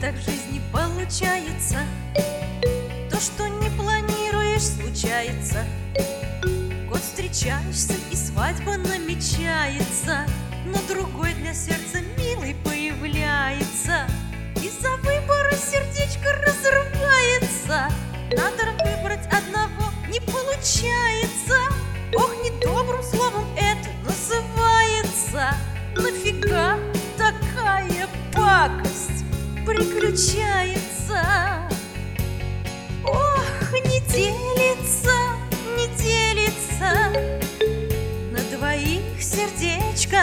так в жизни получается. То, что не планируешь, случается. Год встречаешься, и свадьба намечается, но другой для сердца милый появляется. Из-за выбора сердечко разрывается. Надо выбрать одного, не получается. Ох, недобрым словом это называется. Нафига такая пакость приключается? Ох, не делится, не делится на двоих сердечко.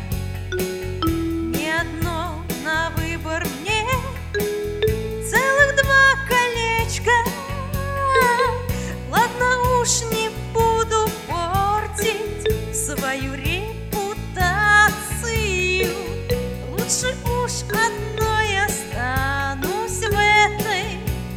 Ни одно на выбор мне, целых два колечка. Ладно уж, не буду портить свою репутацию. Лучше уж одной останусь в этой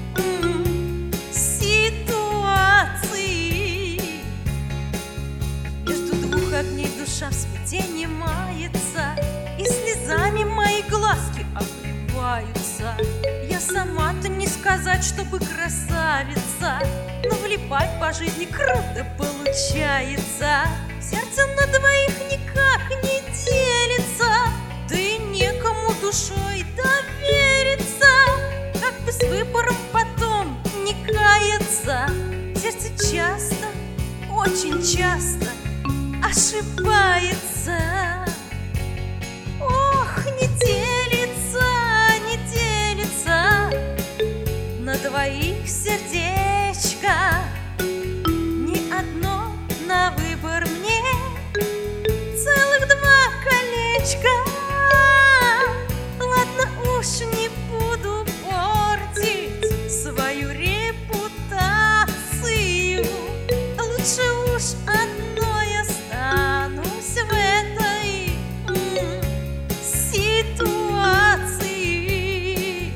ситуации. Между двух огней душа в смятении мается, и слезами мои глазки обливаются. Я сама-то не сказать, чтобы красавица, но влипать по жизни круто получается. Сердце на двоих никак не делится, да и некому душой довериться. Как бы с выбором потом не каяться. Сердце часто, очень часто ошибается. Ох, не делится, не делится на двоих сердечко. Ни одно на выбор мне, целых два колечка. Ладно уж, не буду портить свою репутацию. Лучше уж одной останусь в этой ситуации.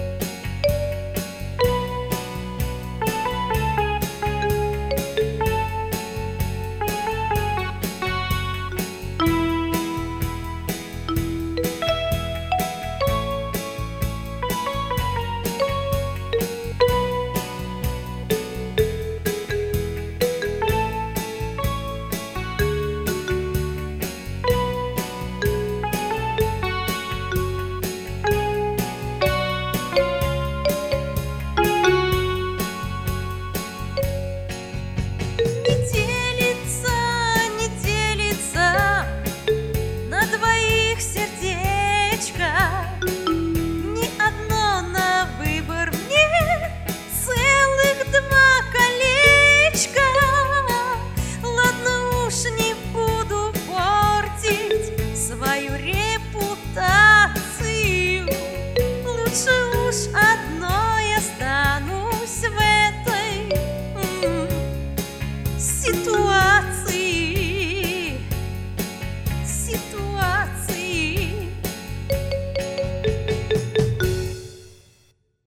Не делится на двоих сердечко. Ни одно на выбор мне, целых два колечка. Ладно уж, не буду портить свою репутацию. Лучше уж одной останусь в этой ситуации.